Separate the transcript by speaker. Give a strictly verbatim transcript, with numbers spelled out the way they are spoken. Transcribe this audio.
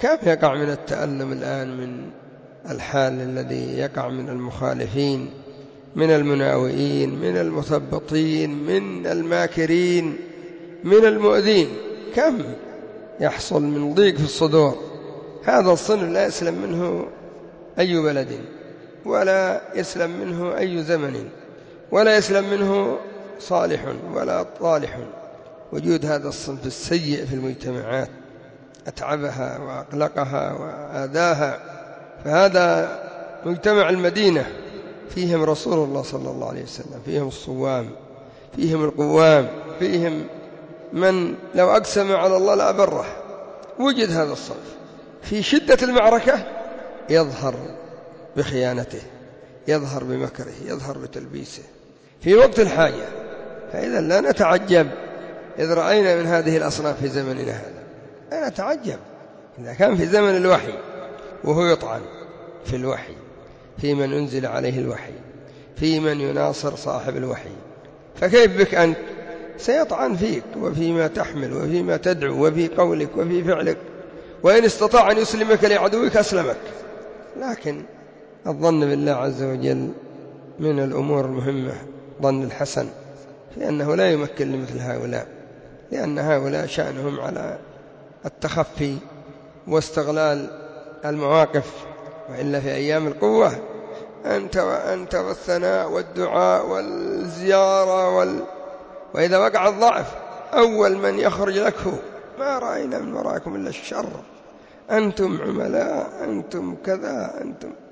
Speaker 1: كم يقع من التألم الآن من الحال الذي يقع من المخالفين، من المناوئين، من المثبطين، من الماكرين، من المؤذين، كم يحصل من ضيق في الصدور. هذا الصنف لا يسلم منه أي بلد، ولا يسلم منه أي زمن، ولا يسلم منه صالح ولا طالح. وجود هذا الصنف السيء في المجتمعات أتعبها وأقلقها وآذاها. فهذا مجتمع المدينة فيهم رسول الله صلى الله عليه وسلم، فيهم الصوام، فيهم القوام، فيهم من لو أقسم على الله لأبره. وجد هذا الصنف في شدة المعركة يظهر بخيانته، يظهر بمكره، يظهر بتلبيسه في وقت الحاجة. فإذا لا نتعجب إذ رأينا من هذه الأصناف في زمننا هذا، لا نتعجب إذا كان في زمن الوحي وهو يطعن في الوحي، في من أنزل عليه الوحي، في من يناصر صاحب الوحي، فكيف بك أنت؟ سيطعن فيك وفيما تحمل وفيما تدعو وفي قولك وفي فعلك، وإن استطاع أن يسلمك لعدوك أسلمك. لكن الظن بالله عز وجل من الأمور المهمة، ظن الحسن، لأنه لا يمكن لمثل هؤلاء، لأن هؤلاء شأنهم على التخفي واستغلال المواقف. وإلا في أيام القوة أنت وأنت والثناء والدعاء والزيارة وال... وإذا وقع الضعف أول من يخرج لك هو: ما رأينا من وراءكم إلا الشر، أنتم عملاء، أنتم كذا، أنتم